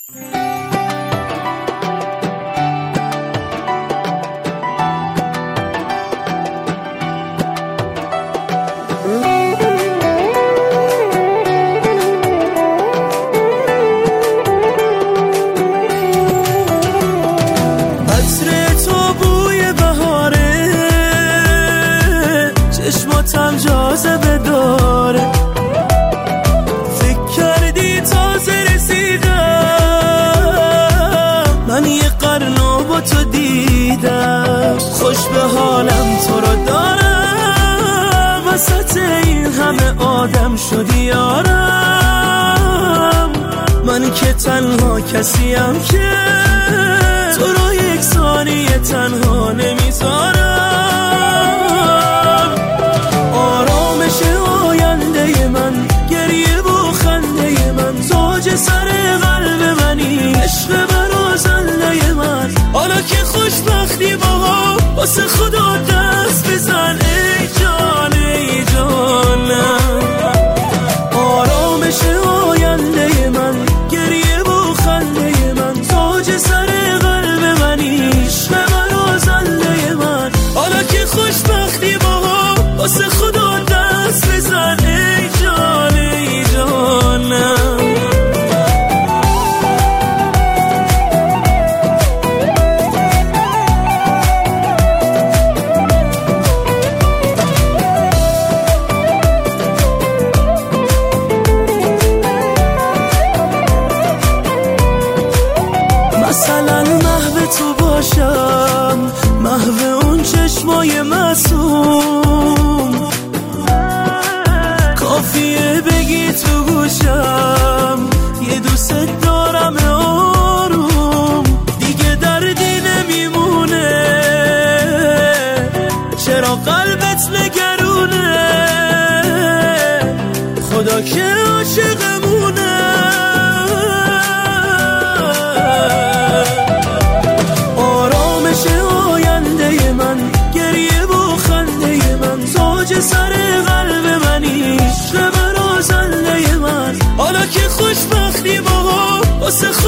چشماتم جاذبه داره، فکر کردی تازه رسیدم، من یه قرنو با تو دیدم، خوش به حالم تو رو دارم، وسط این همه آدم شدی یارم، من که تنها کسیم که تو رو یک ثانیه تنها نمیذارم. آرامش آینده من، گریه و خنده من، تاج سر قلب منی، عشق برازنده من، حالا که خوشبختی با واسه خدا دست بزن ای جان ای جانم. آرامش آینده من، گریه و خنده من، تاج سر قلب منی، عشق برازنده من، حالا که خوشبختی با واسه خدا دست بزن ای جان ای جانم. مثلا محو تو باشم، محو اون چشمای معصوم، کافیه بگی تو گوشم یه دوست دارم آروم، دیگه دردی نمیمونه، چرا قلبت نگرونه، خدا که عاشقمونه. آرامش آینده من، گریه و خنده من، تاج سر قلب منی، عشق برازنده من، حالا که خوشبختی با واسه